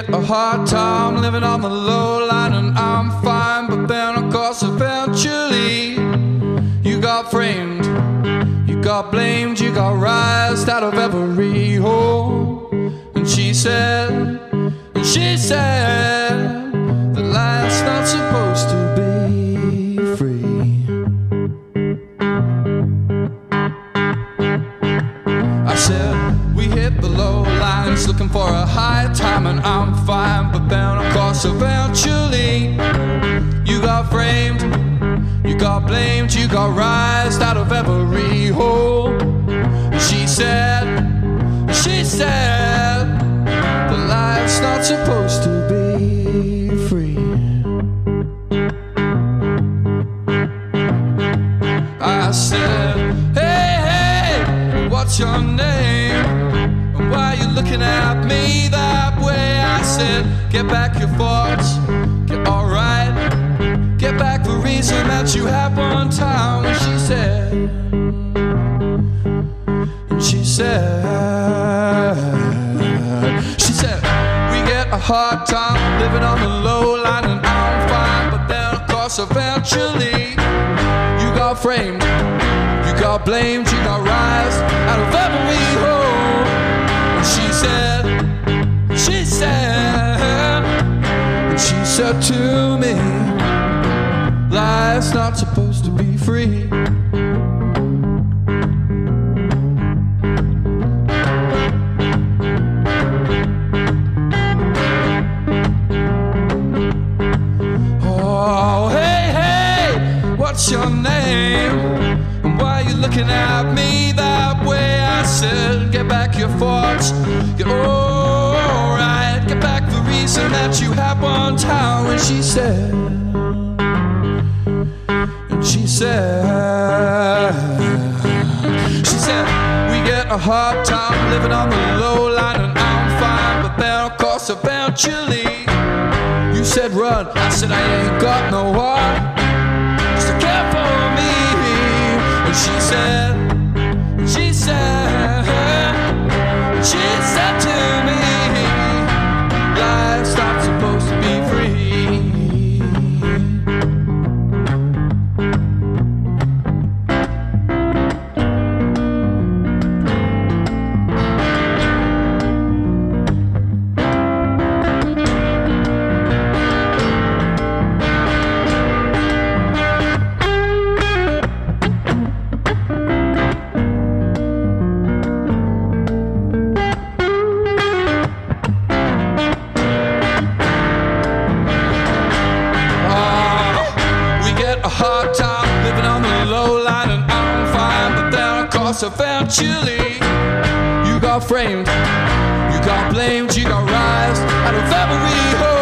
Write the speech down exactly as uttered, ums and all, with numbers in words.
a hard time living on the low line, and I'm fine, but then of course eventually you got framed, you got blamed, you got raised out of every hole. And she said, and she said that life's not supposed to be free. I said, we hit the low lines looking for a high time, and I'm fine, but then of course eventually you got framed, you got blamed, you got raised out of every hole. And she said, she said that life's not supposed to be free. I said, hey, hey, what's your name? And why are you looking at me that way? I said, get back your thoughts, get alright, get back the reason that you had one time. And she said, and she said, she said, we get a hard time living on the low line, and I'm fine, but then of course eventually you got framed, you got blamed, you got raised out of every hole. And she said, she said, and she said to me, life's not supposed to be free. Oh, hey, hey, what's your name? And why are you looking at me that way? I said, get back your thoughts, get alright, get back the reason that you had one time. And she said, she said, she said, we get a hard time living on the low line, and I'm fine, but then of course eventually you said run. I said, I ain't got no heart just to care for me. And she said, she said, she said to me, life's not supposed to be free. Hard time living on the low line, and I'm fine, but then of course eventually you got framed, you got blamed, you got raised out of every hole.